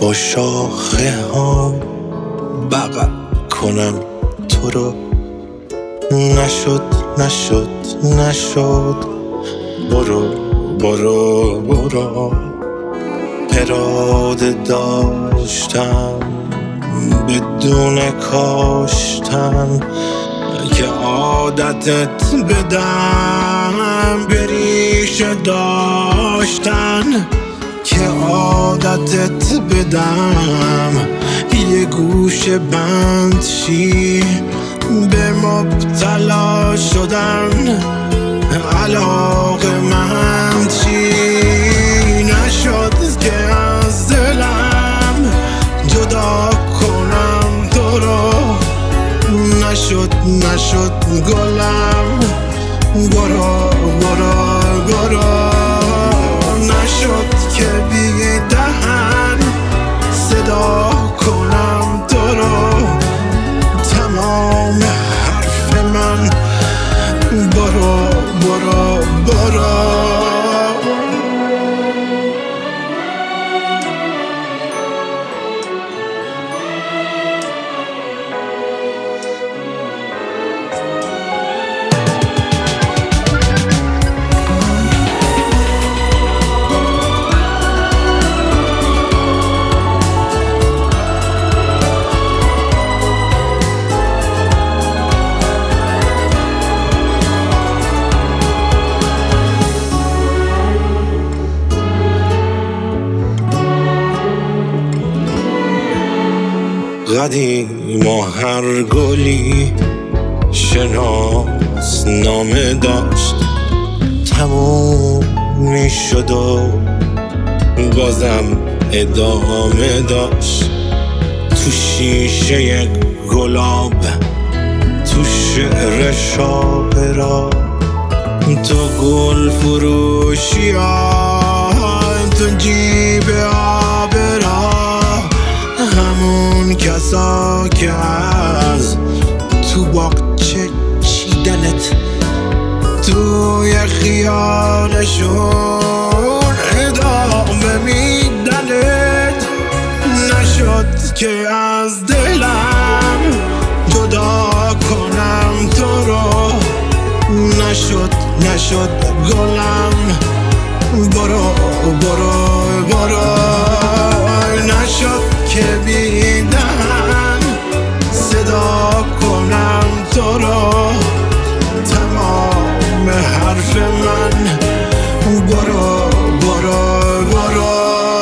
با شاخه ها بغل کنم تو رو. نشد نشد نشد، برو برو برو. اراده داشتم بدون کاشتن که عادتت بدم، بریشه داشتن که عادتت بدم. یه گوشه بند شی به مبتلا شدن، علاقه‌مند شی. نشد که از دلم جدا کنم تو رو. نشد نشد گلم، برو برو برو. نشد که بی دهن صدا کنم تو رو. تمام حرف من برو برو برو. قدیم و هر گلی شناس نامه داشت، تموم می شد و بازم ادامه داشت. تو شیشه گلاب، تو شعر شاعرا، تو گل فروشی ها، تو جیب آبرا. همون کسا که از تو باغچه چیدنت، توی خیالشون ادامه میدنت. نشد که از دلم جدا کنم تو رو. نشد نشد گلم، برو برو برو. نشد که بی دهن صدا کنم تو رو. تمام حرف من برو برو برو.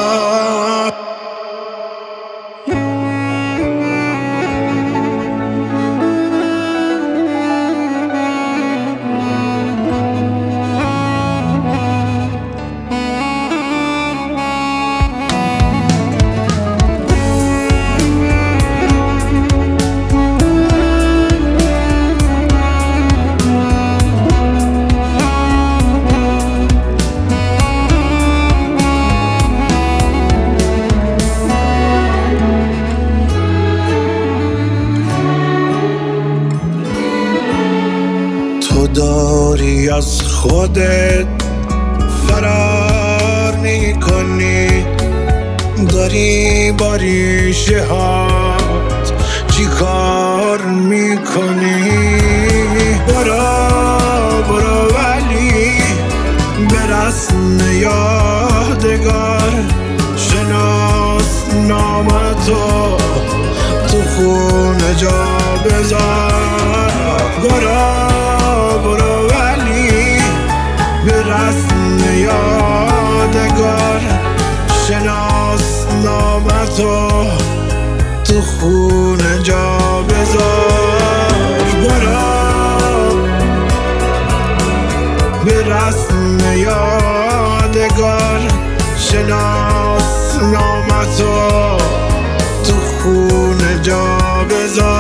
تو داری از خودت فرار میکنی، داری با ریشه هات چی کار میکنی. برو برو ولی به رسم یادگار، شناس نامتو تو خونه جا بذار. برو برو ولی به رسم یادگار، شناس نامتو تو خونه جا بذار. برو به رسم یادگار، شناس نامتو تو خونه جا بذار.